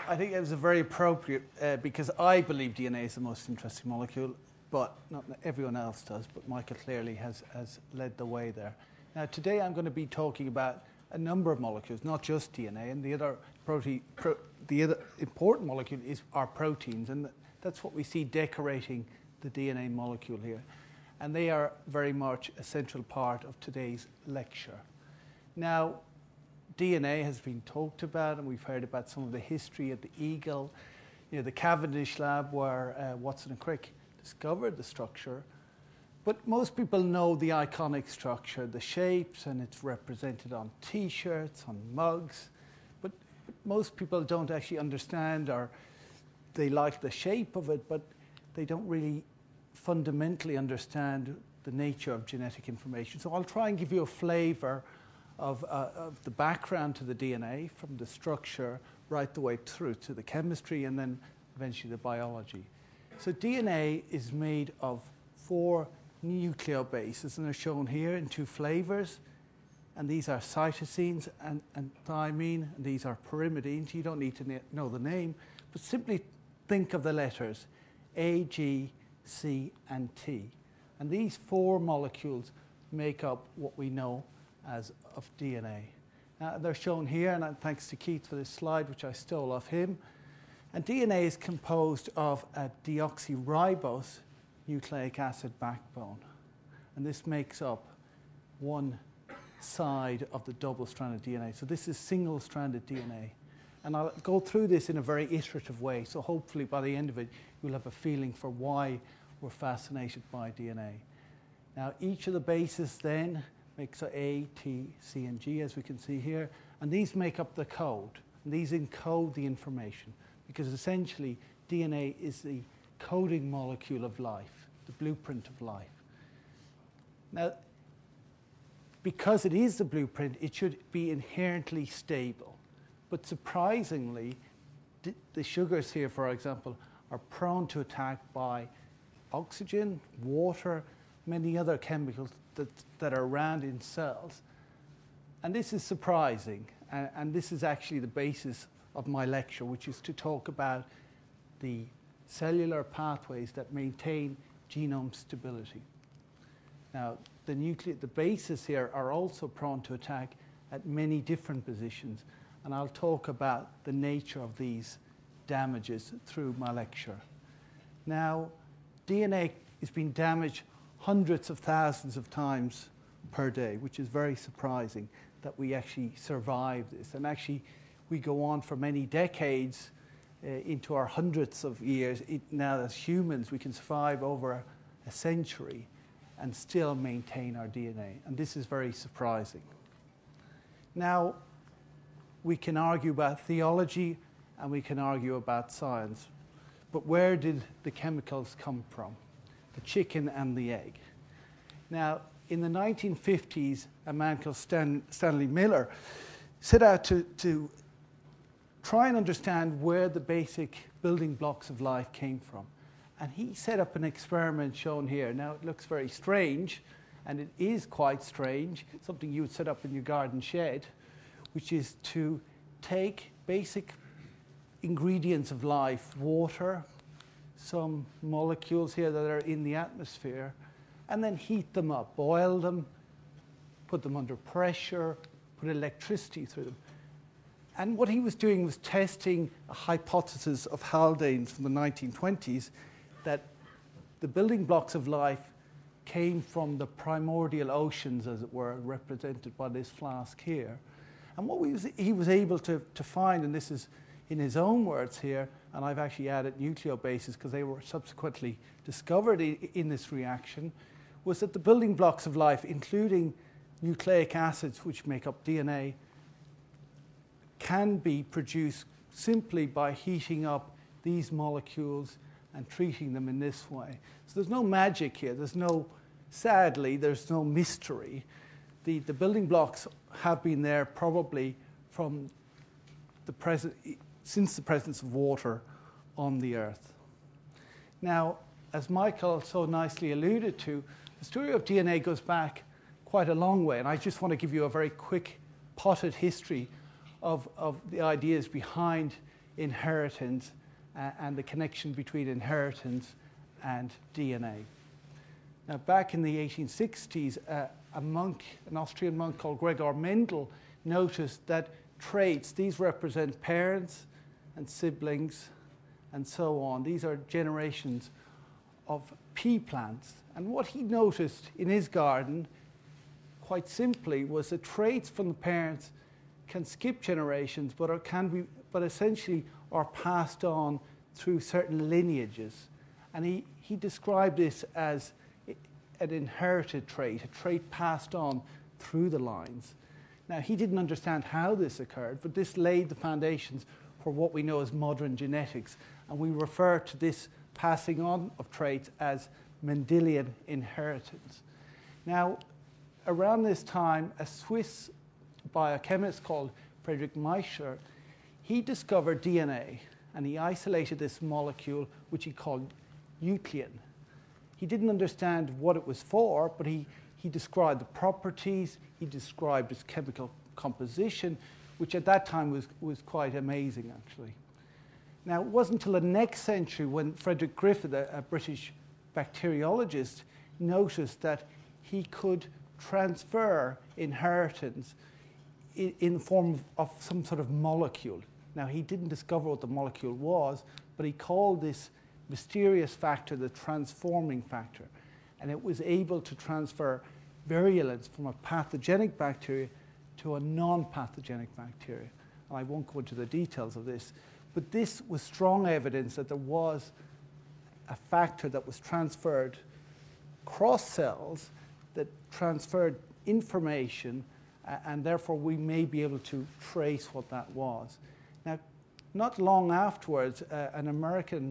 I think it was a very appropriate because I believe DNA is the most interesting molecule, but not everyone else does. But Michael clearly has led the way there. Now, today I'm going to be talking about a number of molecules, not just DNA, and the other important molecule is our proteins, and that's what we see decorating the DNA molecule here. And they are very much a central part of today's lecture. Now, DNA has been talked about, and we've heard about some of the history at the Eagle, the Cavendish lab where Watson and Crick discovered the structure. But most people know the iconic structure, the shapes, and it's represented on T-shirts, on mugs. But most people don't actually understand, or they like the shape of it, but they don't really fundamentally understand the nature of genetic information. So I'll try and give you a flavor of the background to the DNA, from the structure right the way through to the chemistry and then eventually the biology. So DNA is made of 4 nucleobases, and they're shown here in 2 flavors. And these are cytosines and thymine, and these are pyrimidines. You don't need to know the name, but simply think of the letters A, G, C, and T. And these 4 molecules make up what we know as of DNA. They're shown here, and thanks to Keith for this slide, which I stole off him. And DNA is composed of a deoxyribose nucleic acid backbone. And this makes up one side of the double-stranded DNA. So this is single-stranded DNA. And I'll go through this in a very iterative way, so hopefully by the end of it, you'll have a feeling for why we're fascinated by DNA. Now, each of the bases then makes A, T, C, and G, as we can see here. And these make up the code. And these encode the information, because essentially DNA is the coding molecule of life, the blueprint of life. Now, because it is the blueprint, it should be inherently stable. But surprisingly, the sugars here, for example, are prone to attack by oxygen, water, many other chemicals that are around in cells. And this is surprising, and this is actually the basis of my lecture, which is to talk about the cellular pathways that maintain genome stability. Now, the bases here are also prone to attack at many different positions, and I'll talk about the nature of these damages through my lecture. Now, DNA is being damaged hundreds of thousands of times per day, which is very surprising that we actually survive this. And actually, we go on for many decades into our hundreds of years. Now, as humans, we can survive over a century and still maintain our DNA. And this is very surprising. Now, we can argue about theology and we can argue about science. But where did the chemicals come from? The chicken and the egg. Now, in the 1950s, a man called Stanley Miller set out to try and understand where the basic building blocks of life came from. And he set up an experiment shown here. Now, it looks very strange, and it is quite strange, something you would set up in your garden shed, which is to take basic ingredients of life, water, some molecules here that are in the atmosphere, and then heat them up, boil them, put them under pressure, put electricity through them. And what he was doing was testing a hypothesis of Haldane's from the 1920s that the building blocks of life came from the primordial oceans, as it were, represented by this flask here. And what he was able to find, and this is in his own words here, and I've actually added nucleobases because they were subsequently discovered in this reaction, was that the building blocks of life, including nucleic acids, which make up DNA, can be produced simply by heating up these molecules and treating them in this way. So there's no magic here. Sadly, there's no mystery. The building blocks have been there probably from since the presence of water on the Earth. Now, as Michael so nicely alluded to, the story of DNA goes back quite a long way, and I just want to give you a very quick potted history of the ideas behind inheritance and the connection between inheritance and DNA. Now, back in the 1860s, an Austrian monk called Gregor Mendel, noticed that traits, these represent parents and siblings and so on. These are generations of pea plants. And what he noticed in his garden, quite simply, was that traits from the parents can skip generations, but essentially are passed on through certain lineages. And he described this as an inherited trait, a trait passed on through the lines. Now, he didn't understand how this occurred, but this laid the foundations for what we know as modern genetics. And we refer to this passing on of traits as Mendelian inheritance. Now, around this time, a Swiss biochemist called Friedrich Miescher, he discovered DNA, and he isolated this molecule, which he called nuclein. He didn't understand what it was for, but he described the properties, he described its chemical composition, which at that time was quite amazing, actually. Now, it wasn't until the next century when Frederick Griffith, a British bacteriologist, noticed that he could transfer inheritance in the form of some sort of molecule. Now, he didn't discover what the molecule was, but he called this mysterious factor the transforming factor. And it was able to transfer virulence from a pathogenic bacteria to a non-pathogenic bacteria. And I won't go into the details of this, but this was strong evidence that there was a factor that was transferred across cells that transferred information, and therefore we may be able to trace what that was. Now, not long afterwards, an American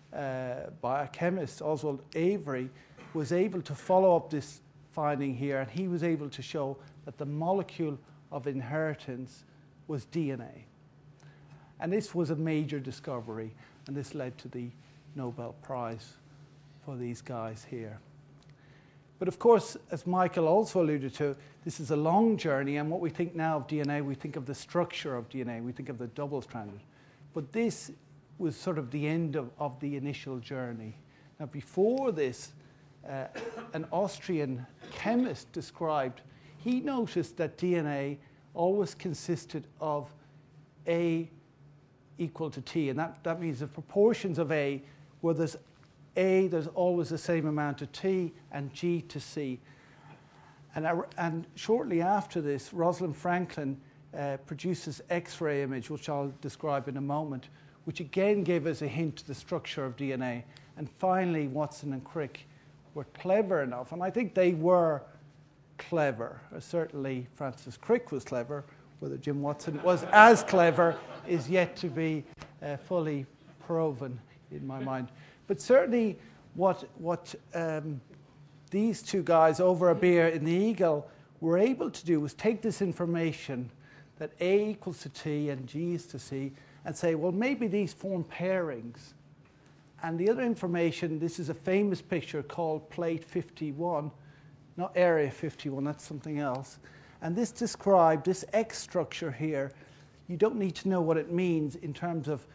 biochemist, Oswald Avery, was able to follow up this finding here, and he was able to show that the molecule of inheritance was DNA. And this was a major discovery, and this led to the Nobel Prize for these guys here. But of course, as Michael also alluded to, this is a long journey, and what we think now of DNA, we think of the structure of DNA, we think of the double-stranded. But this was sort of the end of the initial journey. Now, before this, an Austrian chemist described, he noticed that DNA always consisted of A equal to T, and that means the proportions of A, where there's A, there's always the same amount of T, and G to C. And shortly after this, Rosalind Franklin produced this X-ray image, which I'll describe in a moment, which again gave us a hint to the structure of DNA. And finally, Watson and Crick were clever enough, and I think they were clever. Certainly, Francis Crick was clever. Whether Jim Watson was as clever is yet to be fully proven in my mind. But certainly what these two guys over a beer in the Eagle were able to do was take this information that A equals to T and G is to C and say, well, maybe these form pairings. And the other information, this is a famous picture called Plate 51, not Area 51, that's something else. And this described this X structure here. You don't need to know what it means in terms of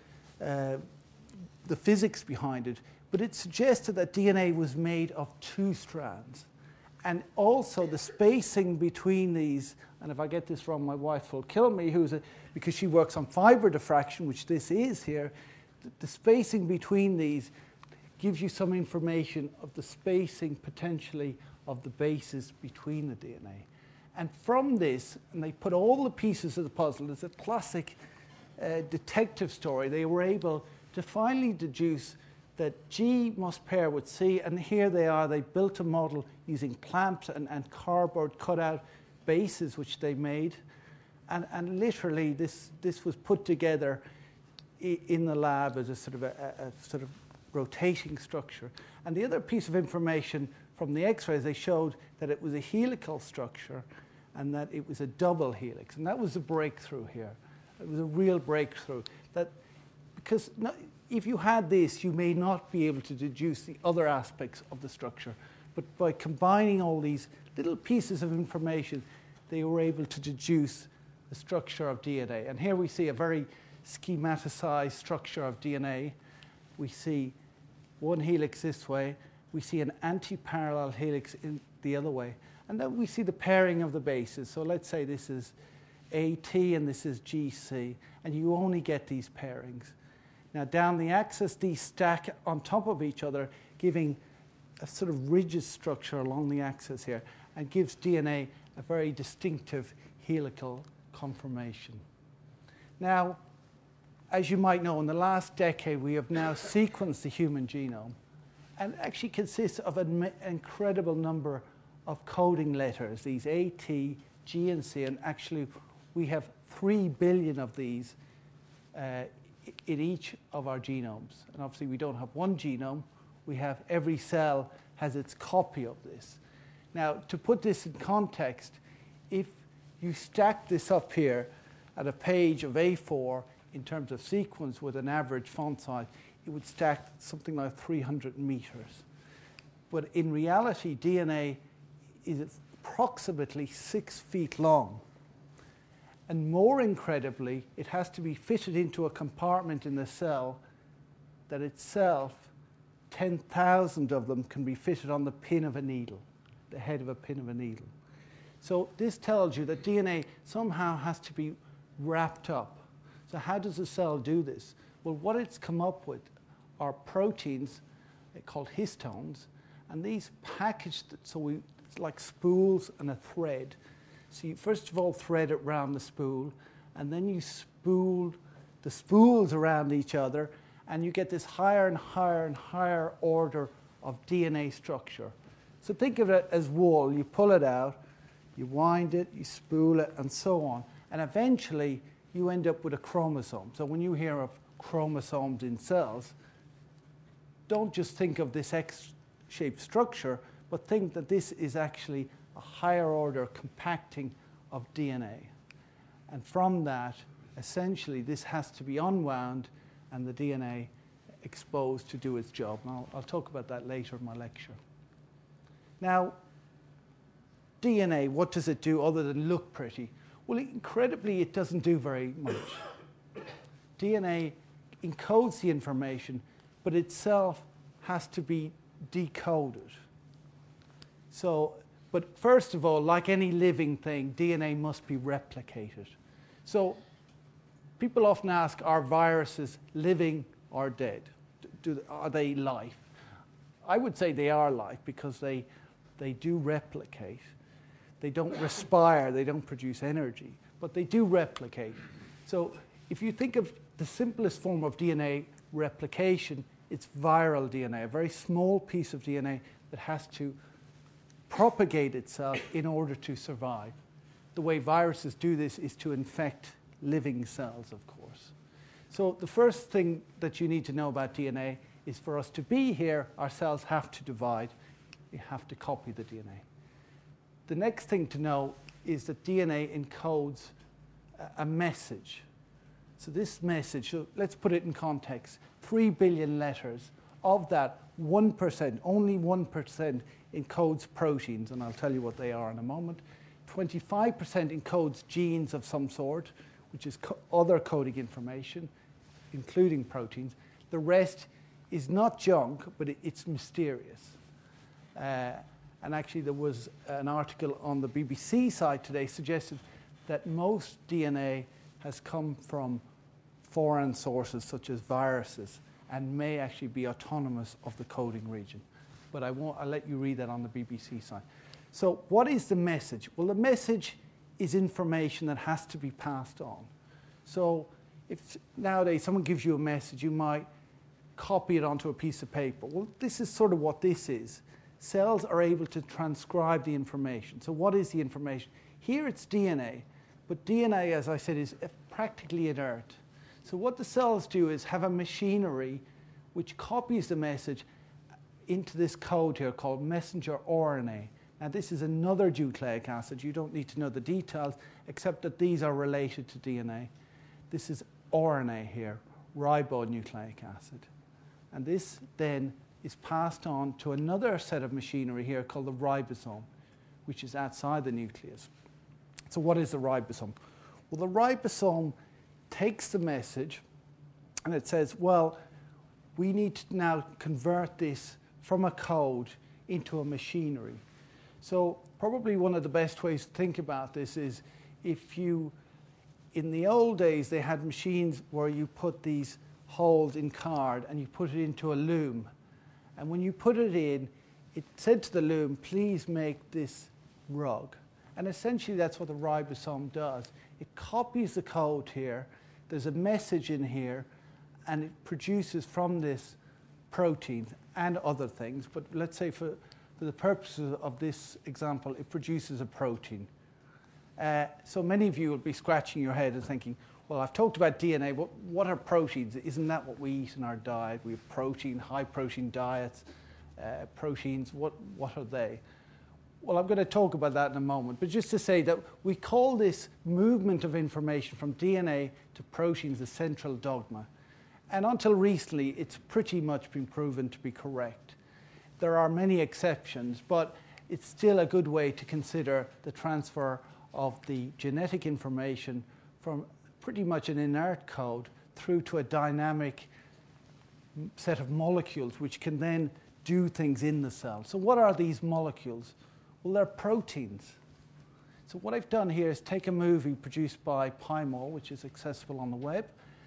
the physics behind it, but it suggested that DNA was made of two strands. And also the spacing between these, and if I get this wrong, my wife will kill me, because she works on fiber diffraction, which this is here. The spacing between these gives you some information of the spacing potentially of the bases between the DNA. And from this, and they put all the pieces of the puzzle, it's a classic detective story, they were able to finally deduce that G must pair with C, and here they are, they built a model using clamps and cardboard cutout bases which they made, and literally this was put together in the lab as a sort of rotating structure. And the other piece of information from the X-rays, they showed that it was a helical structure and that it was a double helix. And that was a breakthrough here. It was a real breakthrough. Because if you had this, you may not be able to deduce the other aspects of the structure. But by combining all these little pieces of information, they were able to deduce the structure of DNA. And here we see a very schematized structure of DNA. We see one helix this way. We see an anti-parallel helix in the other way. And then we see the pairing of the bases. So let's say this is AT and this is GC. And you only get these pairings. Now down the axis, these stack on top of each other, giving a sort of rigid structure along the axis here, and gives DNA a very distinctive helical conformation. Now, as you might know, in the last decade, we have now sequenced the human genome, and it actually consists of an incredible number of coding letters, these A, T, G, and C, and actually we have 3 billion of these in each of our genomes. And obviously we don't have one genome, we have every cell has its copy of this. Now, to put this in context, if you stack this up here at a page of A4 in terms of sequence with an average font size, it would stack something like 300 meters. But in reality, DNA is approximately 6 feet long. And more incredibly, it has to be fitted into a compartment in the cell that itself, 10,000 of them can be fitted on the pin of a needle, the head of a pin of a needle. So this tells you that DNA somehow has to be wrapped up. So how does a cell do this? Well, what it's come up with are proteins called histones, and these packaged, it's like spools and a thread. So you first of all thread it around the spool, and then you spool the spools around each other, and you get this higher and higher and higher order of DNA structure. So think of it as wool. You pull it out, you wind it, you spool it, and so on. And eventually, you end up with a chromosome. So when you hear of chromosomes in cells, don't just think of this X-shaped structure, but think that this is actually a higher order compacting of DNA. And from that, essentially, this has to be unwound and the DNA exposed to do its job. And I'll talk about that later in my lecture. Now, DNA, what does it do other than look pretty? Well, incredibly, it doesn't do very much. DNA encodes the information, but itself has to be decoded. So, but first of all, like any living thing, DNA must be replicated. So people often ask, are viruses living or dead? Are they life? I would say they are life because they do replicate. They don't respire, they don't produce energy, but they do replicate. So if you think of the simplest form of DNA replication, it's viral DNA, a very small piece of DNA that has to propagate itself in order to survive. The way viruses do this is to infect living cells, of course. So the first thing that you need to know about DNA is for us to be here, our cells have to divide. You have to copy the DNA. The next thing to know is that DNA encodes a message. So this message, so let's put it in context, 3 billion letters. Of that, 1%, only 1% encodes proteins, and I'll tell you what they are in a moment. 25% encodes genes of some sort, which is other coding information, including proteins. The rest is not junk, but it's mysterious. And actually, there was an article on the BBC site today suggested that most DNA has come from foreign sources, such as viruses, and may actually be autonomous of the coding region. But I'll let you read that on the BBC site. So what is the message? Well, the message is information that has to be passed on. So if nowadays someone gives you a message, you might copy it onto a piece of paper. Well, this is sort of what this is. Cells are able to transcribe the information. So what is the information? Here it's DNA, but DNA, as I said, is practically inert. So what the cells do is have a machinery which copies the message into this code here called messenger RNA. Now this is another nucleic acid. You don't need to know the details, except that these are related to DNA. This is RNA here, ribonucleic acid. And this then is passed on to another set of machinery here called the ribosome, which is outside the nucleus. So what is the ribosome? Well, the ribosome takes the message and it says, well, we need to now convert this from a code into a machinery. So probably one of the best ways to think about this is if you, in the old days, they had machines where you put these holes in card and you put it into a loom. And when you put it in, it said to the loom, please make this rug. And essentially that's what the ribosome does. It copies the code here, there's a message in here, and it produces from this proteins and other things. But let's say for the purposes of this example, it produces a protein. So many of you will be scratching your head and thinking, well, I've talked about DNA, but what are proteins? Isn't that what we eat in our diet? We have protein, high protein diets, proteins, what are they? Well, I'm going to talk about that in a moment, but just to say that we call this movement of information from DNA to proteins the central dogma. And until recently, it's pretty much been proven to be correct. There are many exceptions, but it's still a good way to consider the transfer of the genetic information from pretty much an inert code through to a dynamic set of molecules which can then do things in the cell. So what are these molecules? Well, they're proteins. So what I've done here is take a movie produced by Pymol, which is accessible on the web.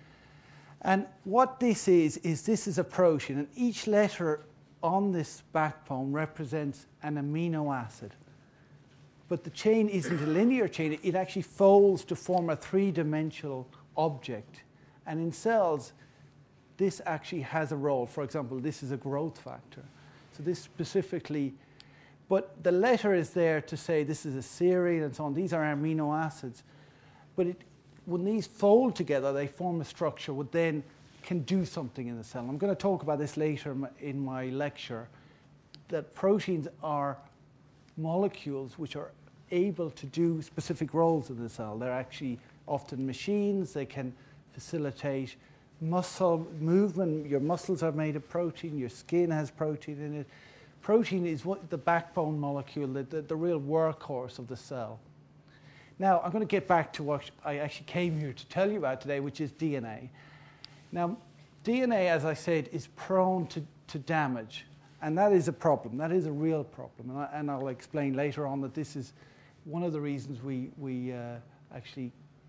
And what this is this is a protein, and each letter on this backbone represents an amino acid. But the chain isn't a linear chain. It actually folds to form a three-dimensional object. And in cells, this actually has a role. For example, this is a growth factor. So this specifically, but the letter is there to say this is a serine and so on. These are amino acids. But when these fold together, they form a structure which then can do something in the cell. I'm going to talk about this later in my lecture, that proteins are molecules which are able to do specific roles in the cell. They're actually often machines. They can facilitate muscle movement. Your muscles are made of protein. Your skin has protein in it. Protein is the backbone molecule, the real workhorse of the cell. Now, I'm going to get back to what I actually came here to tell you about today, which is DNA. Now, DNA, as I said, is prone to damage. And that is a problem. That is a real problem. And I'll explain later on that this is one of the reasons we actually,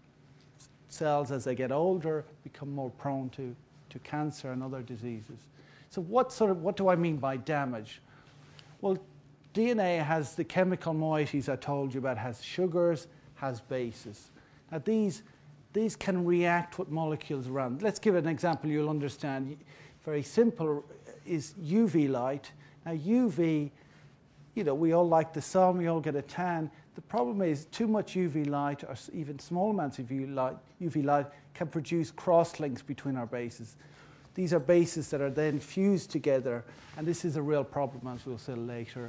cells as they get older become more prone to cancer and other diseases. So what do I mean by damage? Well, DNA has the chemical moieties I told you about, has sugars, has bases. Now these can react with molecules around. Let's give an example you'll understand. Very simple is UV light. Now UV, we all like the sun, we all get a tan. The problem is too much UV light, or even small amounts of UV light can produce cross-links between our bases. These are bases that are then fused together, and this is a real problem, as we'll see later.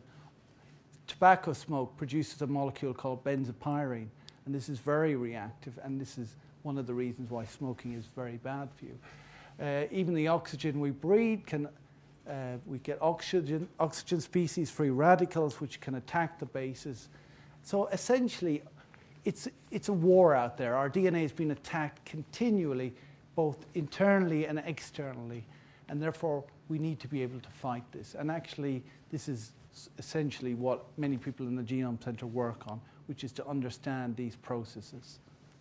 Tobacco smoke produces a molecule called benzopyrene, and this is very reactive, and this is one of the reasons why smoking is very bad for you. Even the oxygen we breathe we get oxygen species, free radicals, which can attack the bases. So essentially, it's a war out there. Our DNA has been attacked continually, both internally and externally, and therefore we need to be able to fight this. And actually, this is essentially what many people in the Genome Center work on, which is to understand these processes.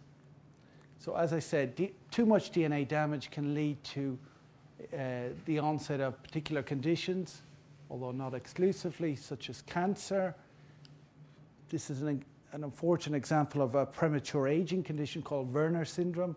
So as I said, too much DNA damage can lead to the onset of particular conditions, although not exclusively, such as cancer. This is an unfortunate example of a premature aging condition called Werner syndrome.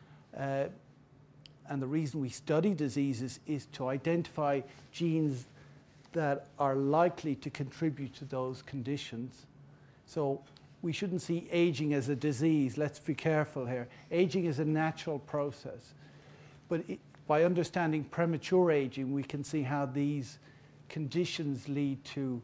And the reason we study diseases is to identify genes that are likely to contribute to those conditions. So we shouldn't see aging as a disease. Let's be careful here. Aging is a natural process. But by understanding premature aging, we can see how these conditions lead to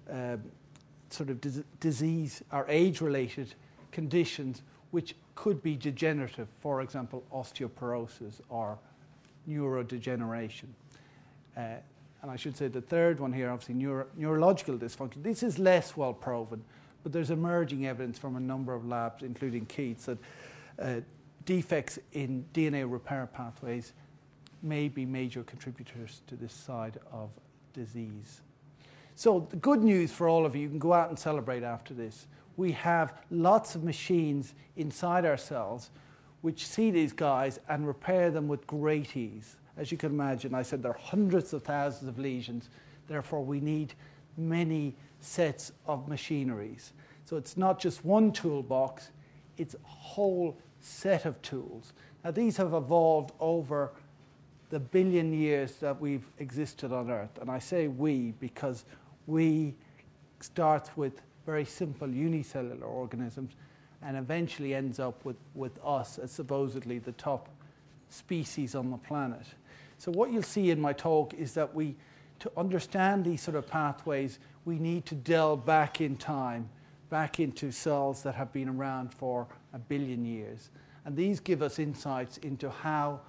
sort of disease or age-related conditions which could be degenerative, for example, osteoporosis or neurodegeneration. And I should say the third one here, obviously, neurological dysfunction. This is less well proven, but there's emerging evidence from a number of labs, including Keats, that defects in DNA repair pathways may be major contributors to this side of disease. So the good news for all of you can go out and celebrate after this. We have lots of machines inside our cells which see these guys and repair them with great ease. As you can imagine, I said there are hundreds of thousands of lesions, therefore we need many sets of machineries. So it's not just one toolbox, it's a whole set of tools. Now these have evolved over the billion years that we've existed on Earth. And I say we because we start with very simple unicellular organisms and eventually ends up with us as supposedly the top species on the planet. So what you'll see in my talk is that to understand these sort of pathways, we need to delve back in time, back into cells that have been around for a billion years. And these give us insights into how,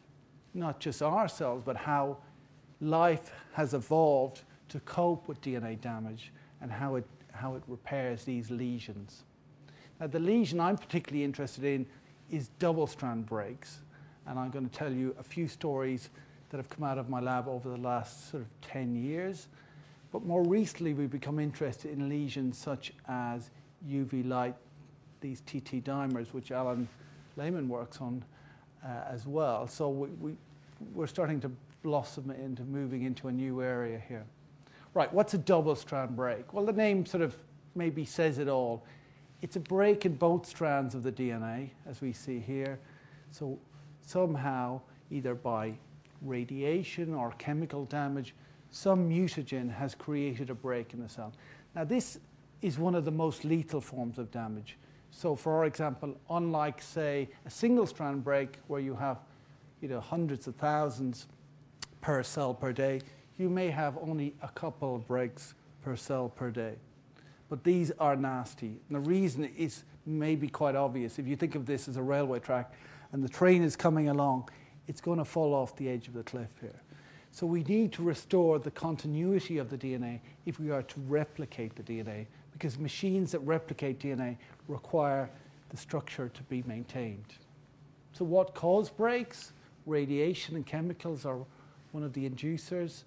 not just our cells, but how life has evolved to cope with DNA damage and how it repairs these lesions. Now, the lesion I'm particularly interested in is double-strand breaks. And I'm going to tell you a few stories that have come out of my lab over the last sort of 10 years. But more recently, we've become interested in lesions such as UV light, these TT dimers, which Alan Lehman works on as well. So we're starting to blossom into moving into a new area here. Right, what's a double-strand break? Well, the name sort of maybe says it all. It's a break in both strands of the DNA, as we see here. So somehow, either by radiation or chemical damage, some mutagen has created a break in the cell. Now, this is one of the most lethal forms of damage. So, for example, unlike, say, a single-strand break where you have hundreds of thousands per cell per day, you may have only a couple of breaks per cell per day. But these are nasty. And the reason is maybe quite obvious. If you think of this as a railway track and the train is coming along, it's going to fall off the edge of the cliff here. So we need to restore the continuity of the DNA if we are to replicate the DNA, because machines that replicate DNA require the structure to be maintained. So what causes breaks? Radiation and chemicals are one of the inducers.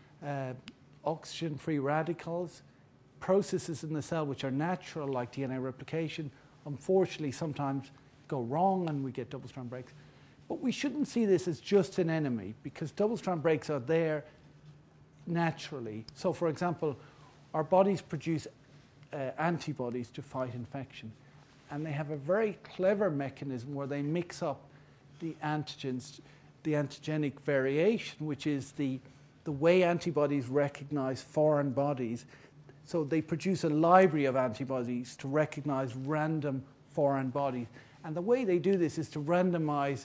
Oxygen-free radicals. Processes in the cell which are natural, like DNA replication, unfortunately sometimes go wrong and we get double-strand breaks. But we shouldn't see this as just an enemy, because double-strand breaks are there naturally. So, for example, our bodies produce antibodies to fight infection. And they have a very clever mechanism where they mix up the antigens, the antigenic variation, which is the way antibodies recognize foreign bodies. So they produce a library of antibodies to recognize random foreign bodies. And the way they do this is to randomize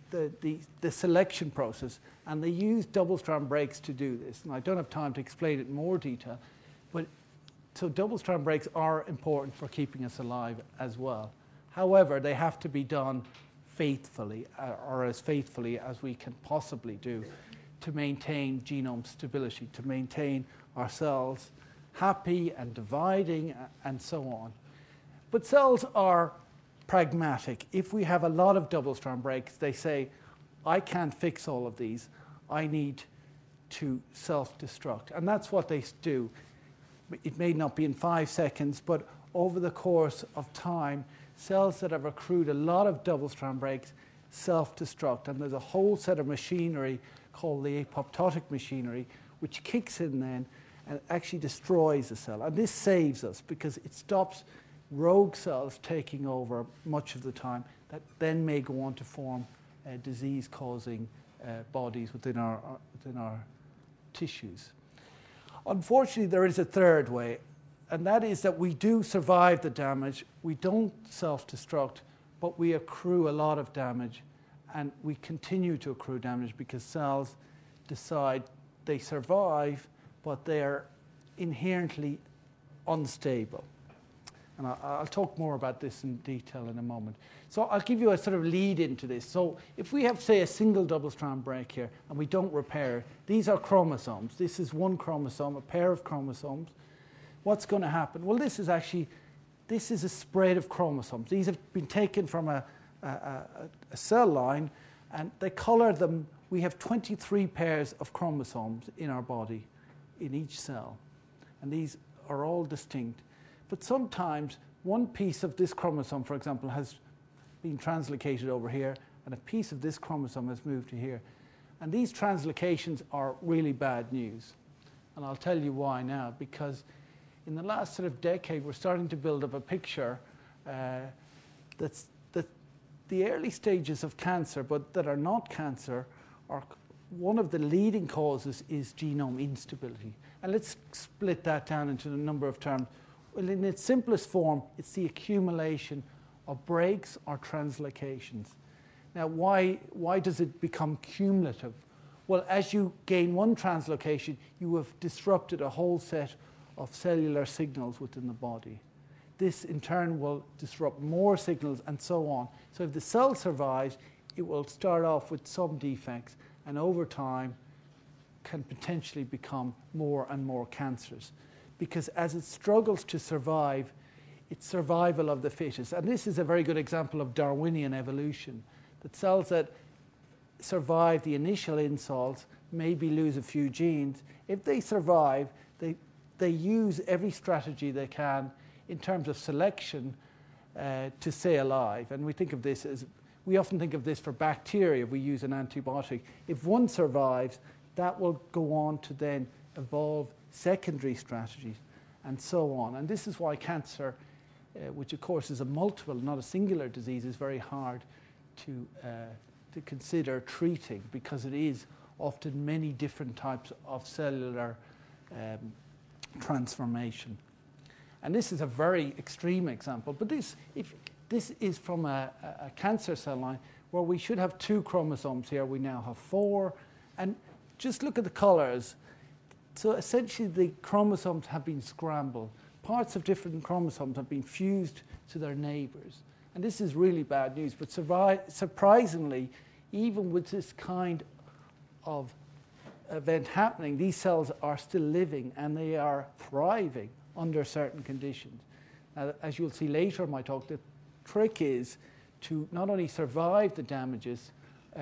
the selection process. And they use double-strand breaks to do this. And I don't have time to explain it in more detail. But so double-strand breaks are important for keeping us alive as well. However, they have to be done faithfully, or as faithfully as we can possibly do, to maintain genome stability, to maintain our cells happy and dividing and so on. But cells are pragmatic. If we have a lot of double-strand breaks, they say, I can't fix all of these. I need to self-destruct. And that's what they do. It may not be in 5 seconds, but over the course of time, cells that have accrued a lot of double-strand breaks self-destruct. And there's a whole set of machinery called the apoptotic machinery, which kicks in then and actually destroys the cell. And this saves us because it stops rogue cells taking over much of the time that then may go on to form disease-causing bodies within our tissues. Unfortunately, there is a third way, and that is that we do survive the damage. We don't self-destruct, but we accrue a lot of damage, and we continue to accrue damage because cells decide they survive, but they're inherently unstable. And I'll talk more about this in detail in a moment. So I'll give you a sort of lead into this. So if we have, say, a single double-strand break here and we don't repair it, these are chromosomes. This is one chromosome, a pair of chromosomes. What's going to happen? Well, this is a spread of chromosomes. These have been taken from a a cell line, and they color them. We have 23 pairs of chromosomes in our body, in each cell, and these are all distinct. But sometimes one piece of this chromosome, for example, has been translocated over here, and a piece of this chromosome has moved to here. And these translocations are really bad news. And I'll tell you why now, because in the last sort of decade, we're starting to build up a picture that the early stages of cancer, but that are not cancer, are one of the leading causes is genome instability. And let's split that down into a number of terms. Well, in its simplest form, it's the accumulation of breaks or translocations. Now, why does it become cumulative? Well, as you gain one translocation, you have disrupted a whole set of cellular signals within the body. This, in turn, will disrupt more signals and so on. So if the cell survives, it will start off with some defects, and over time can potentially become more and more cancerous. Because as it struggles to survive, it's survival of the fittest. And this is a very good example of Darwinian evolution, that cells that survive the initial insults maybe lose a few genes. If they survive, they use every strategy they can in terms of selection to stay alive. And we think of this as, we often think of this for bacteria, if we use an antibiotic. If one survives, that will go on to then evolve secondary strategies and so on. And this is why cancer, which of course is a multiple, not a singular disease, is very hard to consider treating, because it is often many different types of cellular transformation. And this is a very extreme example, but this is from a cancer cell line where we should have 2 chromosomes here. We now have 4. And just look at the colors. So essentially the chromosomes have been scrambled. Parts of different chromosomes have been fused to their neighbors. And this is really bad news, but surprisingly, even with this kind of event happening, these cells are still living and they are thriving under certain conditions. Now, as you'll see later in my talk, the trick is to not only survive the damages,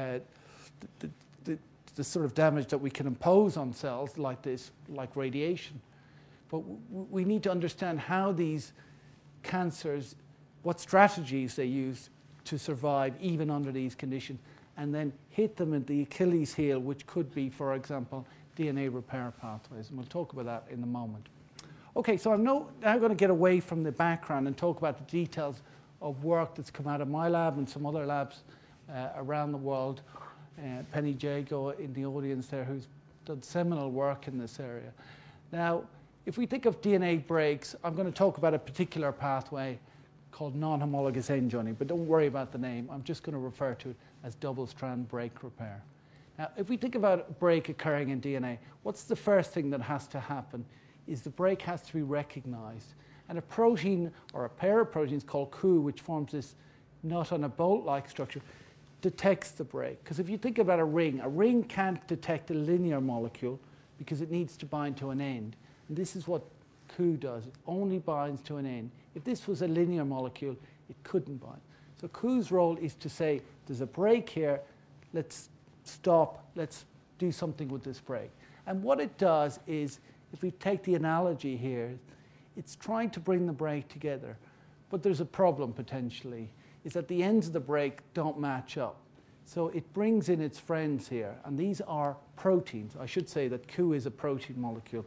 the sort of damage that we can impose on cells like this, like radiation, but we need to understand how these cancers, what strategies they use to survive even under these conditions, and then hit them at the Achilles heel, which could be, for example, DNA repair pathways. And we'll talk about that in a moment. Okay, so I'm now going to get away from the background and talk about the details of work that's come out of my lab and some other labs around the world. Penny Jago in the audience there, who's done seminal work in this area. Now, if we think of DNA breaks, I'm going to talk about a particular pathway called non-homologous end joining, but don't worry about the name. I'm just going to refer to it as double-strand break repair. Now, if we think about a break occurring in DNA, what's the first thing that has to happen is the break has to be recognized. And a protein or a pair of proteins called Ku, which forms this nut on a bolt-like structure, detects the break. Because if you think about a ring can't detect a linear molecule because it needs to bind to an end. And this is what Ku does. It only binds to an end. If this was a linear molecule, it couldn't bind. So Ku's role is to say, there's a break here, let's stop, let's do something with this break. And what it does is, if we take the analogy here, it's trying to bring the break together. But there's a problem potentially, is that the ends of the break don't match up. So it brings in its friends here, and these are proteins. I should say that Ku is a protein molecule,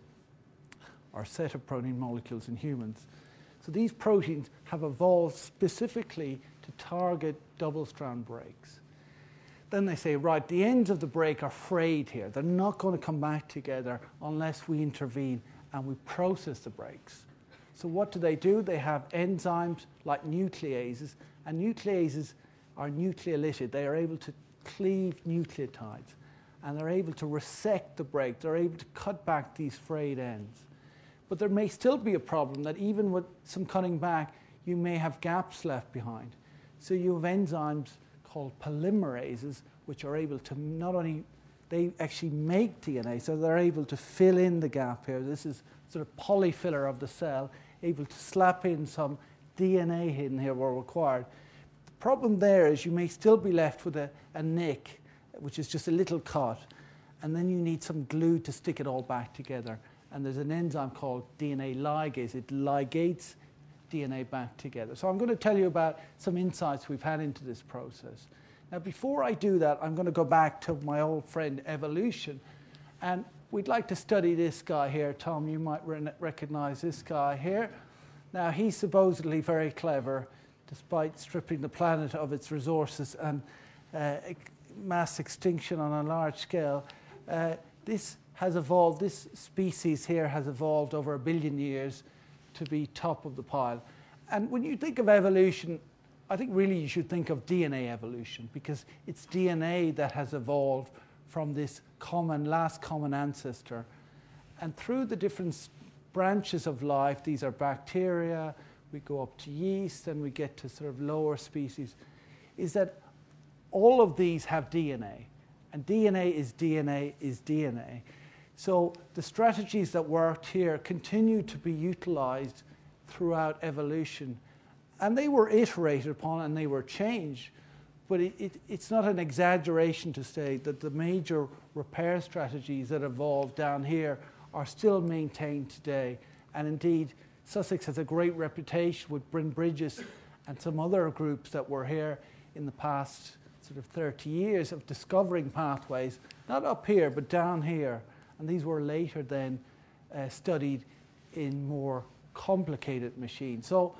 or set of protein molecules in humans. So these proteins have evolved specifically to target double-strand breaks. Then they say, right, the ends of the break are frayed here. They're not going to come back together unless we intervene and we process the breaks. So what do? They have enzymes like nucleases, and nucleases are nucleolytic. They are able to cleave nucleotides, and they're able to resect the break. They're able to cut back these frayed ends. But there may still be a problem that even with some cutting back, you may have gaps left behind. So you have enzymes called polymerases, which are able to not only, they actually make DNA, so they're able to fill in the gap here. This is sort of polyfiller of the cell, able to slap in some DNA hidden here where required. problem there is you may still be left with a nick, which is just a little cut, and then you need some glue to stick it all back together. And there's an enzyme called DNA ligase. It ligates DNA back together. So I'm going to tell you about some insights we've had into this process. Now, before I do that, I'm going to go back to my old friend evolution. And we'd like to study this guy here. Tom, you might recognize this guy here. Now, he's supposedly very clever, despite stripping the planet of its resources and mass extinction on a large scale. This has evolved, this species here has evolved over 1 billion years to be top of the pile. And when you think of evolution, I think really you should think of DNA evolution, because it's DNA that has evolved from this last common ancestor. And through the different branches of life, these are bacteria, we go up to yeast, and we get to sort of lower species, is that all of these have DNA. And DNA is DNA is DNA. So the strategies that worked here continue to be utilized throughout evolution. And they were iterated upon and they were changed. But it's not an exaggeration to say that the major repair strategies that evolved down here are still maintained today. And indeed, Sussex has a great reputation with Bryn Bridges and some other groups that were here in the past sort of 30 years of discovering pathways, not up here, but down here. And these were later then studied in more complicated machines. So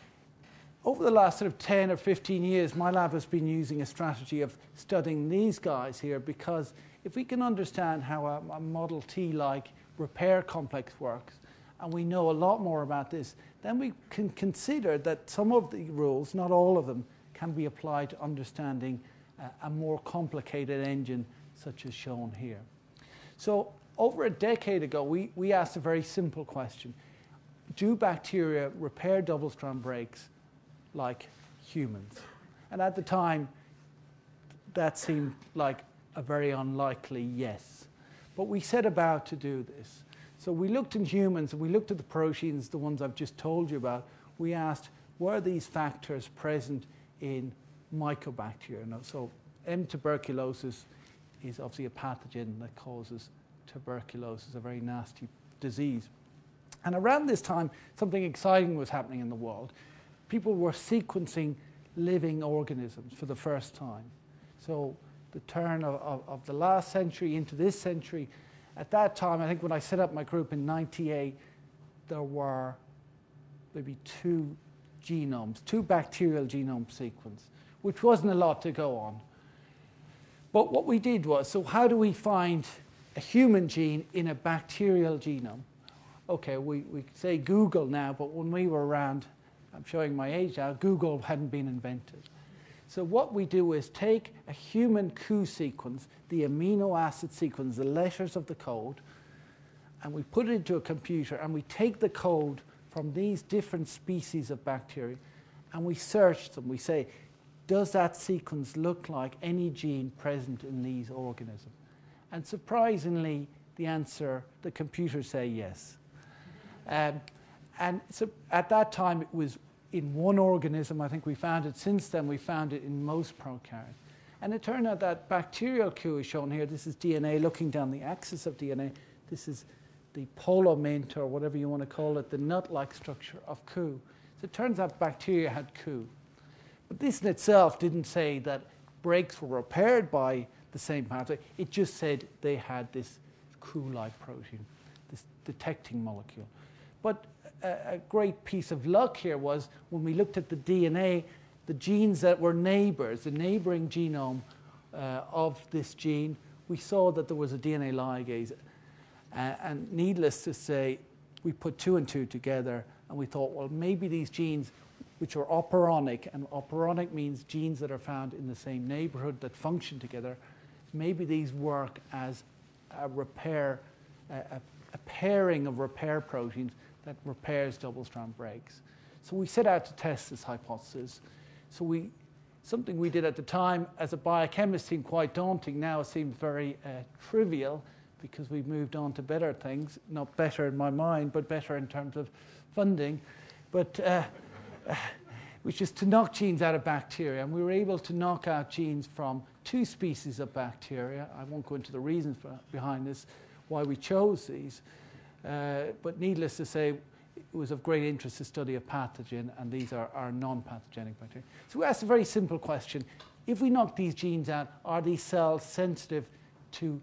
over the last sort of 10 or 15 years, my lab has been using a strategy of studying these guys here, because if we can understand how a Model T-like repair complex works, and we know a lot more about this, then we can consider that some of the rules, not all of them, can be applied to understanding a more complicated engine such as shown here. So over a decade ago, we asked a very simple question. Do bacteria repair double-strand breaks like humans? And at the time, that seemed like a very unlikely yes. But we set about to do this. So we looked in humans, and we looked at the proteins, the ones I've just told you about. We asked, were these factors present in mycobacteria? So M. tuberculosis is obviously a pathogen that causes tuberculosis, a very nasty disease. And around this time, something exciting was happening in the world. People were sequencing living organisms for the first time. So the turn of the last century into this century, at that time, I think when I set up my group in '98, there were maybe 2 genomes, 2 bacterial genome sequences, which wasn't a lot to go on. But what we did was, so how do we find a human gene in a bacterial genome? Okay, we say Google now, but when we were around, I'm showing my age now, Google hadn't been invented. So what we do is take a human Q sequence, the amino acid sequence, the letters of the code, and we put it into a computer, and we take the code from these different species of bacteria, and we search them. We say, does that sequence look like any gene present in these organisms? And surprisingly, the answer, the computers say yes. And so at that time, it was in one organism. I think we found it. Since then, we found it in most prokaryotes. And it turned out that bacterial Q is shown here. This is DNA looking down the axis of DNA. This is the polomint, or whatever you want to call it, the nut-like structure of Q. So it turns out bacteria had Q. But this in itself didn't say that breaks were repaired by the same pathway. It just said they had this Q-like protein, this detecting molecule. But a great piece of luck here was when we looked at the DNA, the genes that were neighbors, the neighboring genome of this gene, we saw that there was a DNA ligase. And needless to say, we put 2 and 2 together, and we thought, well, maybe these genes, which are operonic, and operonic means genes that are found in the same neighborhood that function together, maybe these work as a repair, a pairing of repair proteins that repairs double-strand breaks. So we set out to test this hypothesis. So something we did at the time as a biochemist seemed quite daunting. Now it seems very trivial, because we've moved on to better things. Not better in my mind, but better in terms of funding. But which is to knock genes out of bacteria. And we were able to knock out genes from 2 species of bacteria. I won't go into the reasons behind this, why we chose these. But needless to say, it was of great interest to study a pathogen, and these are non-pathogenic bacteria. So we asked a very simple question. If we knock these genes out, are these cells sensitive to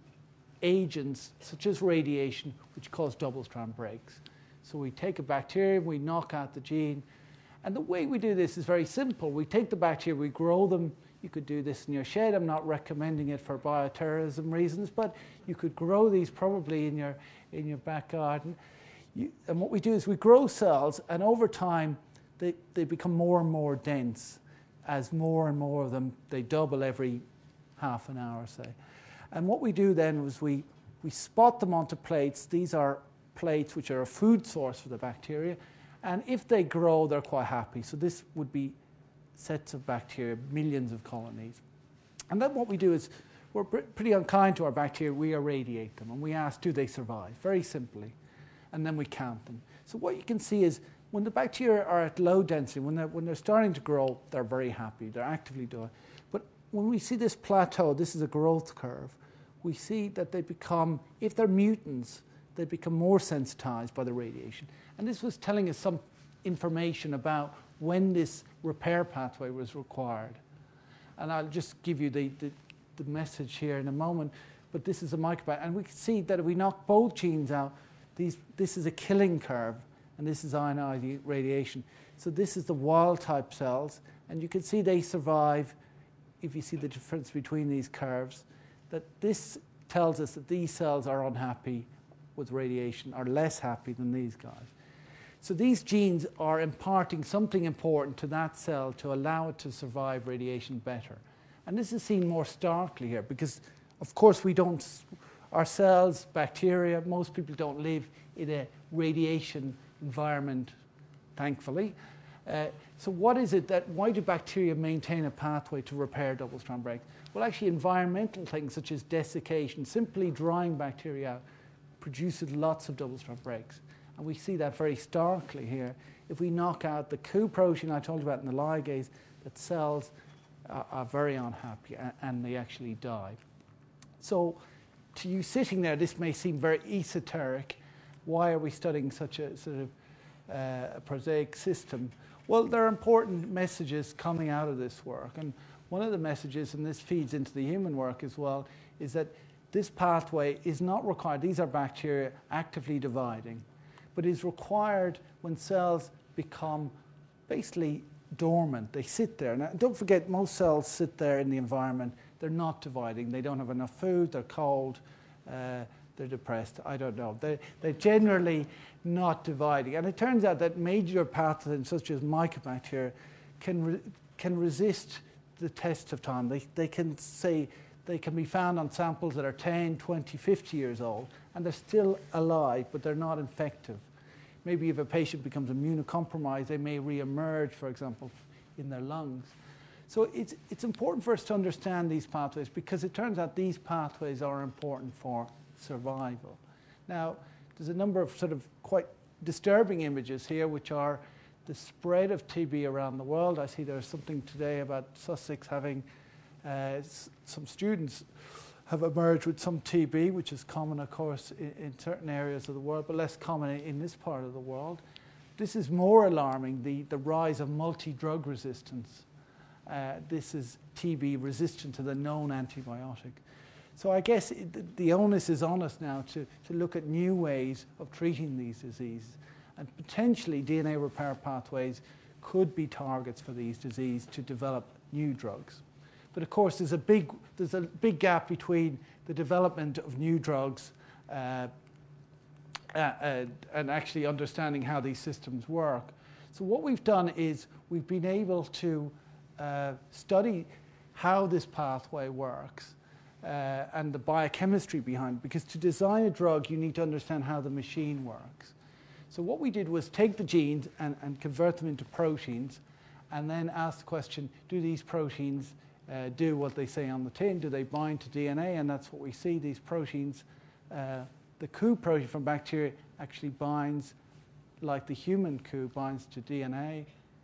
agents such as radiation, which cause double-strand breaks? So we take a bacterium, we knock out the gene, and the way we do this is very simple. We take the bacteria, we grow them. You could do this in your shed. I'm not recommending it for bioterrorism reasons, but you could grow these probably in your back garden. And what we do is we grow cells, and over time, they become more and more dense. As more and more of them, they double every half an hour, say. And what we do then is we spot them onto plates. These are plates which are a food source for the bacteria. And if they grow, they're quite happy. So this would be sets of bacteria, millions of colonies. And then what we do is we're pretty unkind to our bacteria. We irradiate them, and we ask, do they survive? Very simply. And then we count them. So what you can see is when the bacteria are at low density, when they're starting to grow, they're very happy. They're actively doing it. But when we see this plateau, this is a growth curve, we see that they become, if they're mutants, they become more sensitized by the radiation. And this was telling us some information about when this repair pathway was required. And I'll just give you the message here in a moment, but this is a microbat. And we can see that if we knock both genes out, this is a killing curve, and this is ionizing radiation. So this is the wild-type cells, and you can see they survive, if you see the difference between these curves, that this tells us that these cells are unhappy with radiation, are less happy than these guys. So these genes are imparting something important to that cell to allow it to survive radiation better. And this is seen more starkly here because, of course, our cells, bacteria, most people don't live in a radiation environment, thankfully. So why do bacteria maintain a pathway to repair double-strand breaks? Well, actually, environmental things such as desiccation, simply drying bacteria out, produces lots of double-strand breaks. And we see that very starkly here. If we knock out the Ku protein I told you about in the ligase, that cells are very unhappy and they actually die. So to you sitting there, this may seem very esoteric. Why are we studying such a sort of prosaic system? Well, there are important messages coming out of this work. And one of the messages, and this feeds into the human work as well, is that this pathway is not required. These are bacteria actively dividing, but is required when cells become basically dormant. They sit there. Now, don't forget, most cells sit there in the environment. They're not dividing. They don't have enough food. They're cold. They're depressed. I don't know. They're generally not dividing. And it turns out that major pathogens, such as mycobacteria, can resist the test of time. They can be found on samples that are 10, 20, 50 years old, and they're still alive, but they're not infective. Maybe if a patient becomes immunocompromised, they may re-emerge, for example, in their lungs. So it's important for us to understand these pathways because it turns out these pathways are important for survival. Now, there's a number of sort of quite disturbing images here, which are the spread of TB around the world. I see there's something today about Sussex having some students have emerged with some TB, which is common, of course, in certain areas of the world, but less common in this part of the world. This is more alarming, the rise of multi-drug resistance. This is TB resistant to the known antibiotic. So I guess the onus is on us now to look at new ways of treating these diseases. And potentially DNA repair pathways could be targets for these diseases to develop new drugs. But of course, there's a big gap between the development of new drugs and actually understanding how these systems work. So what we've done is we've been able to study how this pathway works and the biochemistry behind it. Because to design a drug, you need to understand how the machine works. So what we did was take the genes and convert them into proteins and then ask the question, do these proteins do what they say on the tin? Do they bind to DNA? And that's what we see. These proteins, the Ku protein from bacteria actually binds, like the human Ku binds to DNA.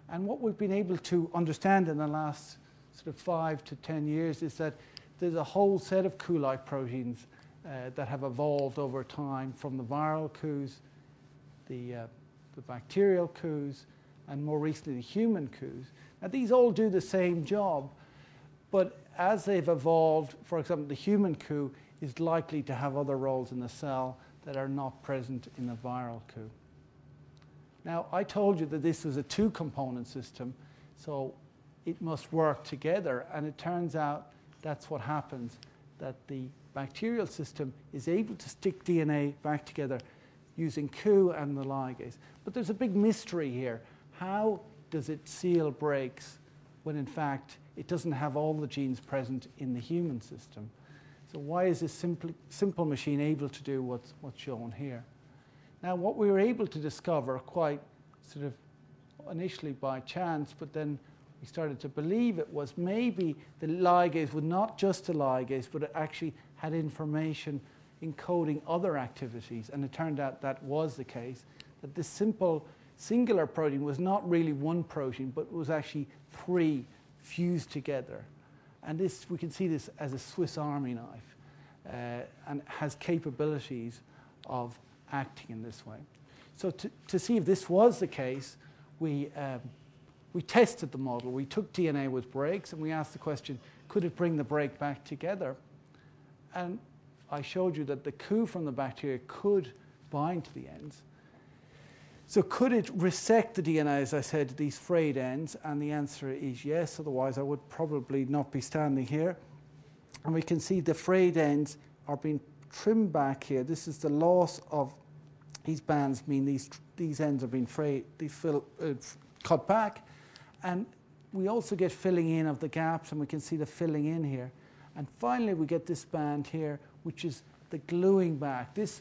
And what we've been able to understand in the last sort of 5 to 10 years is that there's a whole set of coup-like proteins that have evolved over time, from the viral coups, the bacterial coups, and more recently the human coups. Now these all do the same job, but as they've evolved, for example, the human coup is likely to have other roles in the cell that are not present in the viral coup. Now, I told you that this was a two-component system, so it must work together, and it turns out that's what happens, that the bacterial system is able to stick DNA back together using coup and the ligase. But there's a big mystery here. How does it seal breaks when, in fact, it doesn't have all the genes present in the human system? So why is this simple machine able to do what's shown here? Now, what we were able to discover, quite sort of initially by chance, but then we started to believe it, was maybe the ligase was not just a ligase, but it actually had information encoding other activities. And it turned out that was the case, that this simple singular protein was not really one protein, but was actually 3 fused together. And this, we can see this as a Swiss Army knife, and has capabilities of acting in this way. So to see if this was the case, we tested the model. We took DNA with breaks, and we asked the question, could it bring the break back together? And I showed you that the coup from the bacteria could bind to the ends. So could it resect the DNA, as I said, these frayed ends? And the answer is yes, otherwise I would probably not be standing here. And we can see the frayed ends are being trimmed back here. This is the loss of these bands, mean these ends are being frayed, cut back. And we also get filling in of the gaps, and we can see the filling in here. And finally we get this band here, which is the gluing back. This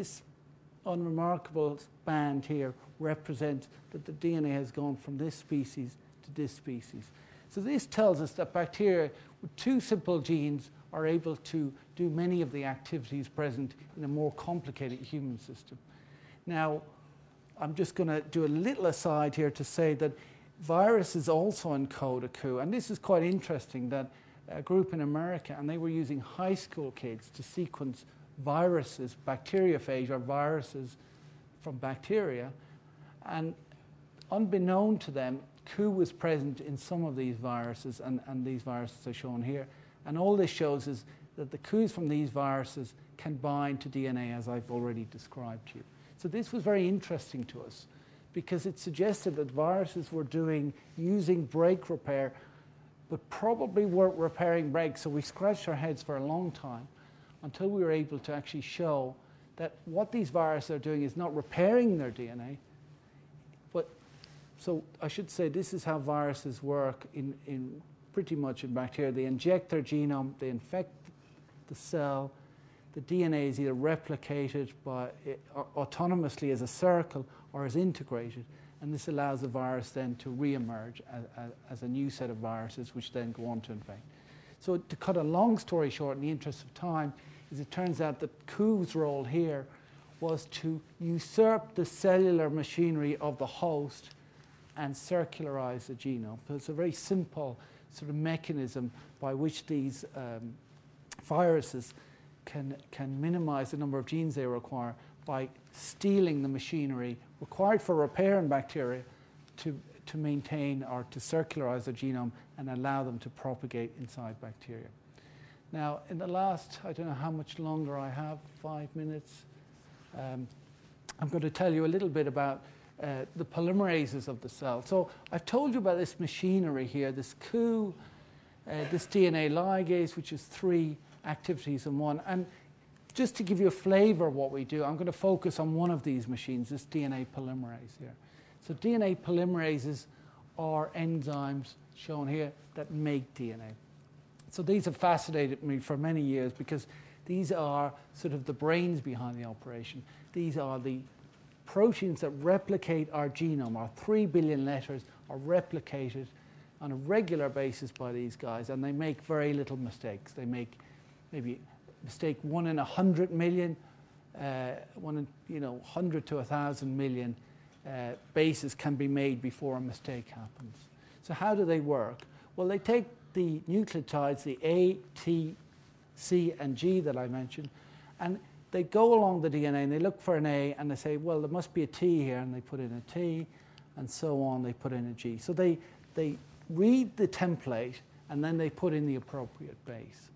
unremarkable band here represents that the DNA has gone from this species to this species. So this tells us that bacteria with 2 simple genes are able to do many of the activities present in a more complicated human system. Now, I'm just going to do a little aside here to say that viruses also encode a coup. And this is quite interesting, that a group in America, and they were using high school kids to sequence viruses, bacteriophage, or viruses from bacteria. And unbeknown to them, coup was present in some of these viruses, and these viruses are shown here. And all this shows is that the coups from these viruses can bind to DNA, as I've already described to you. So this was very interesting to us, because it suggested that viruses were using break repair, but probably weren't repairing breaks. So we scratched our heads for a long time until we were able to actually show that what these viruses are doing is not repairing their DNA, but, so I should say this is how viruses work in pretty much in bacteria. They inject their genome, they infect the cell, the DNA is either replicated autonomously as a circle or is integrated, and this allows the virus then to re-emerge as a new set of viruses, which then go on to infect. So to cut a long story short, in the interest of time, is it turns out that coup's role here was to usurp the cellular machinery of the host and circularize the genome. So it's a very simple sort of mechanism by which these viruses can minimize the number of genes they require by stealing the machinery required for repair in bacteria to maintain or to circularize the genome and allow them to propagate inside bacteria. Now, in the last, I don't know how much longer I have, 5 minutes, I'm going to tell you a little bit about the polymerases of the cell. So I've told you about this machinery here, this coup, this DNA ligase, which is 3 activities in one. And just to give you a flavor of what we do, I'm going to focus on one of these machines, this DNA polymerase here. So DNA polymerases are enzymes shown here that make DNA. So these have fascinated me for many years because these are sort of the brains behind the operation. These are the proteins that replicate our genome. Our 3 billion letters are replicated on a regular basis by these guys, and they make very little mistakes. They make maybe mistake 1 in 100 million, 100 to 1,000 million bases can be made before a mistake happens. So how do they work? Well, they take the nucleotides, the A, T, C, and G that I mentioned, and they go along the DNA and they look for an A and they say, well, there must be a T here, and they put in a T, and so on, they put in a G. So they read the template and then they put in the appropriate base.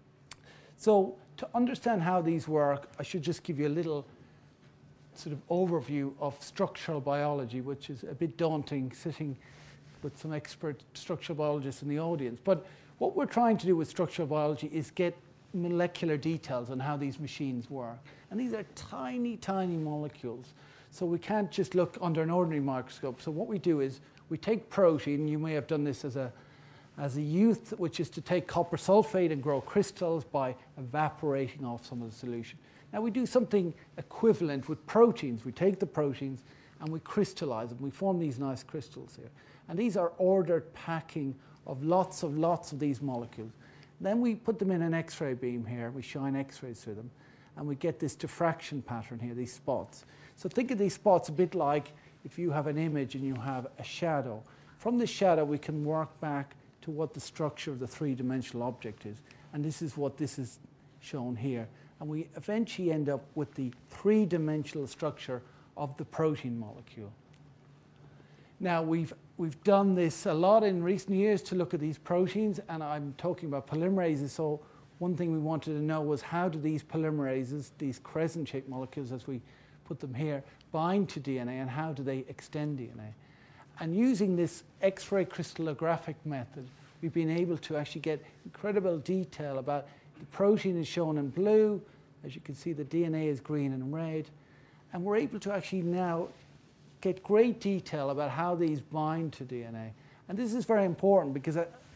So to understand how these work, I should just give you a little sort of overview of structural biology, which is a bit daunting sitting with some expert structural biologists in the audience. But what we're trying to do with structural biology is get molecular details on how these machines work. And these are tiny, tiny molecules. So we can't just look under an ordinary microscope. So what we do is we take protein. You may have done this as a youth, which is to take copper sulfate and grow crystals by evaporating off some of the solution. Now we do something equivalent with proteins. We take the proteins and we crystallize them. We form these nice crystals here. And these are ordered packing of lots of these molecules. Then we put them in an X-ray beam here. We shine X-rays through them. And we get this diffraction pattern here, these spots. So think of these spots a bit like if you have an image and you have a shadow. From the shadow, we can work back to what the structure of the three-dimensional object is. And this is what this is shown here. And we eventually end up with the three-dimensional structure of the protein molecule. Now, we've done this a lot in recent years to look at these proteins, and I'm talking about polymerases. So one thing we wanted to know was how do these polymerases, these crescent-shaped molecules as we put them here, bind to DNA, and how do they extend DNA? And using this X-ray crystallographic method, we've been able to actually get incredible detail about the protein is shown in blue. As you can see, the DNA is green and red. And we're able to actually now get great detail about how these bind to DNA. And this is very important because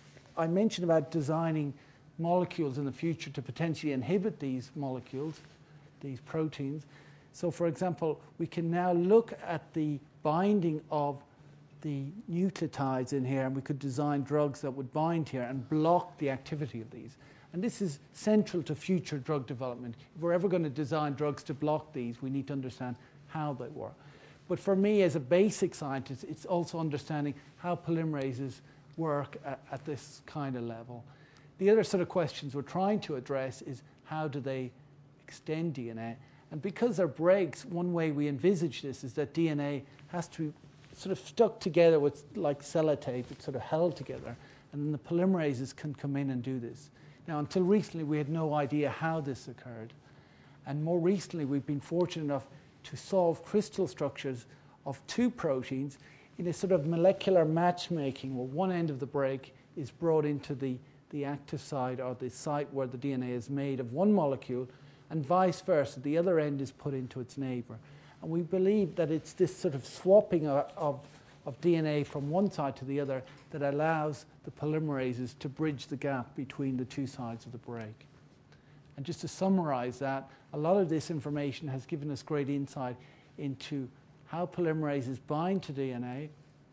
I mentioned about designing molecules in the future to potentially inhibit these molecules, these proteins. So for example, we can now look at the binding of the nucleotides in here, and we could design drugs that would bind here and block the activity of these. And this is central to future drug development. If we're ever going to design drugs to block these, we need to understand how they work. But for me, as a basic scientist, it's also understanding how polymerases work at this kind of level. The other sort of questions we're trying to address is how do they extend DNA? And because they're breaks, one way we envisage this is that DNA has to be sort of stuck together with like sellotape. It's sort of held together. And then the polymerases can come in and do this. Now, until recently, we had no idea how this occurred. And more recently, we've been fortunate enough to solve crystal structures of two proteins in a sort of molecular matchmaking where one end of the break is brought into the active side or the site where the DNA is made of one molecule, and vice versa. The other end is put into its neighbor. And we believe that it's this sort of swapping of DNA from one side to the other that allows the polymerases to bridge the gap between the two sides of the break. And just to summarize that, a lot of this information has given us great insight into how polymerases bind to DNA,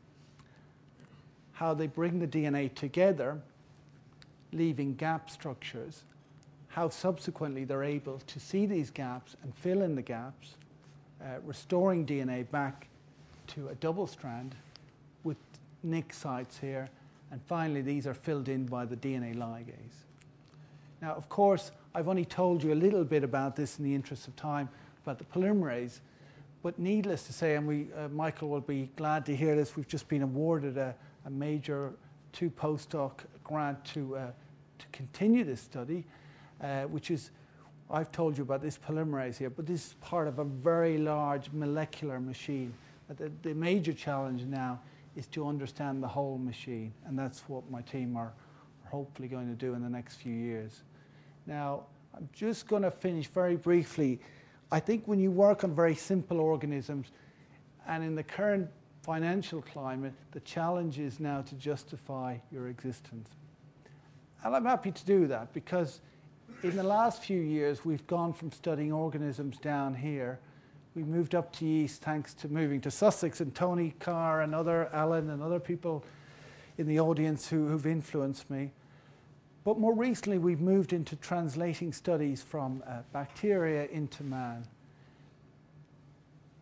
how they bring the DNA together, leaving gap structures, how subsequently they're able to see these gaps and fill in the gaps, restoring DNA back to a double strand with nick sites here, and finally these are filled in by the DNA ligase. Now, of course, I've only told you a little bit about this in the interest of time, about the polymerase, but needless to say, and Michael will be glad to hear this, we've just been awarded a major 2 postdoc grant to continue this study, which is, I've told you about this polymerase here, but this is part of a very large molecular machine. The major challenge now is to understand the whole machine, and that's what my team are hopefully going to do in the next few years. Now, I'm just going to finish very briefly. I think when you work on very simple organisms, and in the current financial climate, the challenge is now to justify your existence. And I'm happy to do that because in the last few years, we've gone from studying organisms down here. We moved up to yeast thanks to moving to Sussex, and Tony Carr and Alan and other people in the audience who've influenced me. But more recently, we've moved into translating studies from bacteria into man.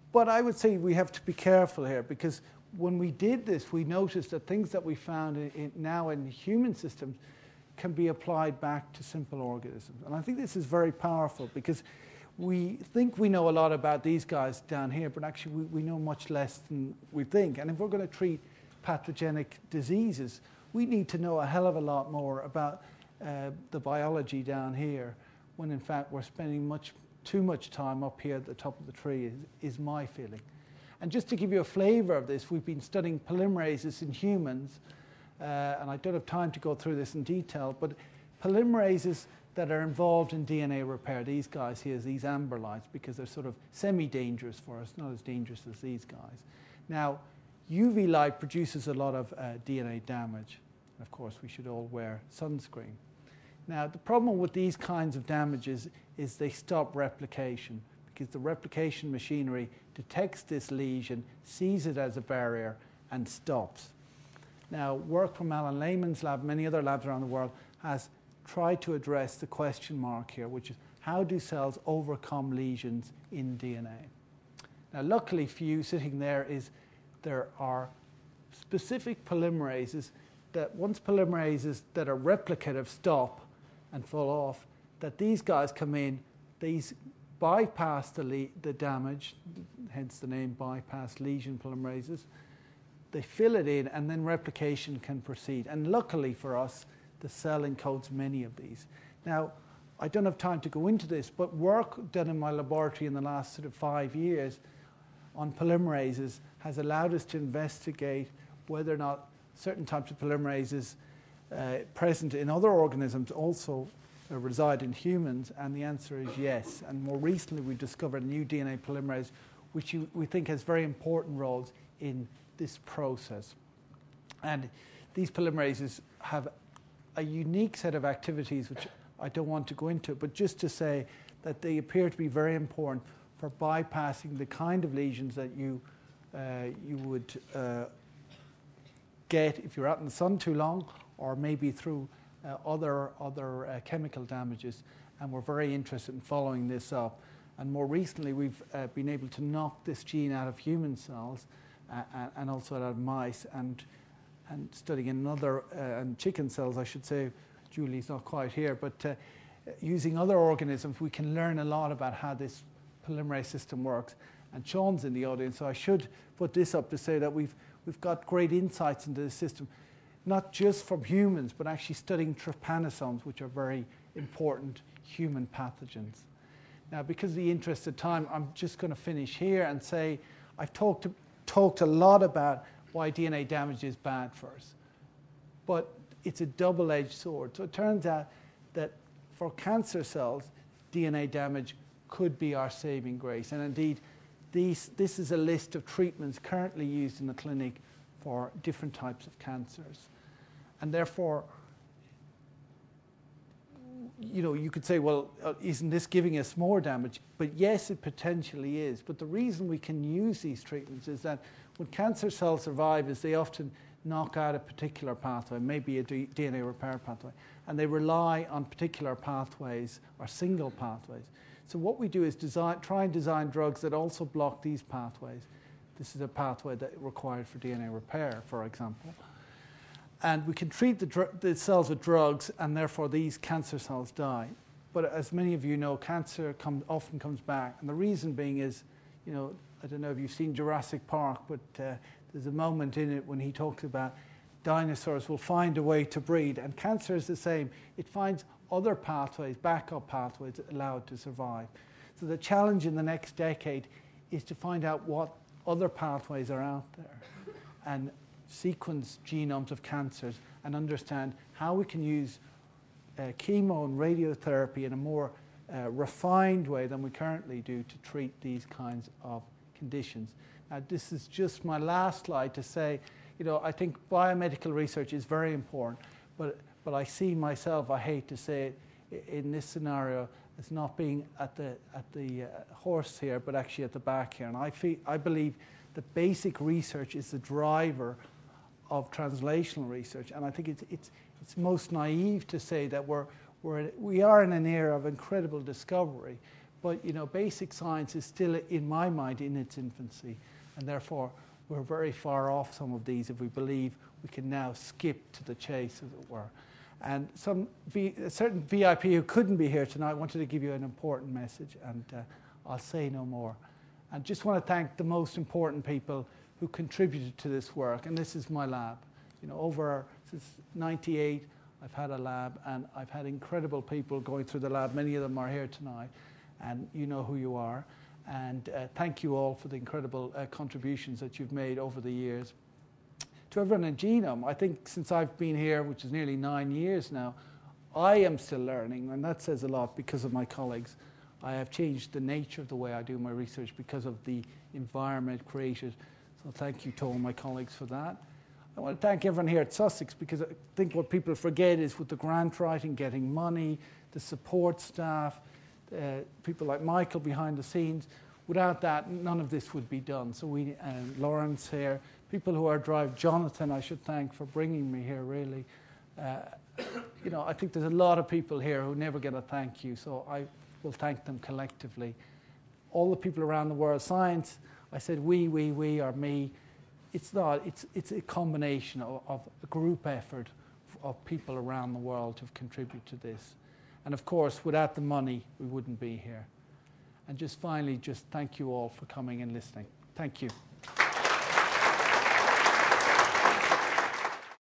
But I would say we have to be careful here, because when we did this, we noticed that things that we found now in human systems can be applied back to simple organisms. And I think this is very powerful, because we think we know a lot about these guys down here, but actually we know much less than we think. And if we're going to treat pathogenic diseases, we need to know a hell of a lot more about the biology down here, when in fact we're spending too much time up here at the top of the tree, is my feeling. And just to give you a flavor of this, we've been studying polymerases in humans, and I don't have time to go through this in detail, but polymerases that are involved in DNA repair, these guys here, these amber lights, because they're sort of semi-dangerous for us, not as dangerous as these guys. Now, UV light produces a lot of DNA damage. And of course, we should all wear sunscreen. Now, the problem with these kinds of damages is they stop replication, because the replication machinery detects this lesion, sees it as a barrier, and stops. Now, work from Alan Lehman's lab, many other labs around the world, has tried to address the question mark here, which is how do cells overcome lesions in DNA? Now, luckily for you sitting there are specific polymerases that once polymerases that are replicative stop and fall off, that these guys come in, these bypass the damage, hence the name bypass lesion polymerases. They fill it in, and then replication can proceed. And luckily for us, the cell encodes many of these. Now, I don't have time to go into this, but work done in my laboratory in the last sort of 5 years on polymerases has allowed us to investigate whether or not certain types of polymerases present in other organisms also reside in humans, and the answer is yes. And more recently, we discovered a new DNA polymerase, which we think has very important roles in this process. And these polymerases have a unique set of activities, which I don't want to go into, but just to say that they appear to be very important for bypassing the kind of lesions that you would get if you're out in the sun too long, or maybe through other chemical damages. And we're very interested in following this up. And more recently, we've been able to knock this gene out of human cells and also out of mice, and studying and chicken cells, I should say. Julie's not quite here, but using other organisms, we can learn a lot about how this polymerase system works. And Sean's in the audience, so I should put this up to say that we've got great insights into this system, not just from humans, but actually studying trypanosomes, which are very important human pathogens. Now, because of the interest of time, I'm just going to finish here and say I've talked a lot about why DNA damage is bad for us, but it's a double-edged sword. So it turns out that for cancer cells, DNA damage could be our saving grace. And indeed, this is a list of treatments currently used in the clinic for different types of cancers. And therefore, you could say, well, isn't this giving us more damage? But yes, it potentially is. But the reason we can use these treatments is that when cancer cells survive is they often knock out a particular pathway, maybe a DNA repair pathway, and they rely on particular pathways or single pathways. So what we do is try and design drugs that also block these pathways. This is a pathway that is required for DNA repair, for example. And we can treat the cells with drugs, and therefore these cancer cells die. But as many of you know, cancer often comes back. And the reason being is, I don't know if you've seen Jurassic Park, but there's a moment in it when he talks about dinosaurs will find a way to breed. And cancer is the same. It finds other pathways, backup pathways that allow it to survive. So the challenge in the next decade is to find out what other pathways are out there and sequence genomes of cancers and understand how we can use chemo and radiotherapy in a more refined way than we currently do to treat these kinds of conditions. Now, this is just my last slide to say, I think biomedical research is very important, but I see myself, I hate to say it, in this scenario as not being at the horse here, but actually at the back here. And I believe that basic research is the driver of translational research, and I think it's most naive to say that we are in an era of incredible discovery, But, you know, basic science is still, in my mind, in its infancy. And therefore, we're very far off some of these if we believe we can now skip to the chase, as it were. And a certain VIP who couldn't be here tonight wanted to give you an important message, and I'll say no more. And just want to thank the most important people who contributed to this work. And this is my lab. You know, since '98, I've had a lab, and I've had incredible people going through the lab. Many of them are here tonight, and you know who you are. And thank you all for the incredible contributions that you've made over the years. To everyone in Genome, I think since I've been here, which is nearly 9 years now, I am still learning, and that says a lot because of my colleagues. I have changed the nature of the way I do my research because of the environment created. So thank you to all my colleagues for that. I want to thank everyone here at Sussex, because I think what people forget is with the grant writing, getting money, the support staff, people like Michael behind the scenes, without that, none of this would be done. So Lawrence here, people who are driving, Jonathan I should thank for bringing me here, really. You know, I think there's a lot of people here who never get a thank you, so I will thank them collectively. All the people around the world, science, I said we, or me. It's not, it's a combination of a group effort of people around the world who've contributed to this. And of course, without the money, we wouldn't be here. And just finally, just thank you all for coming and listening. Thank you.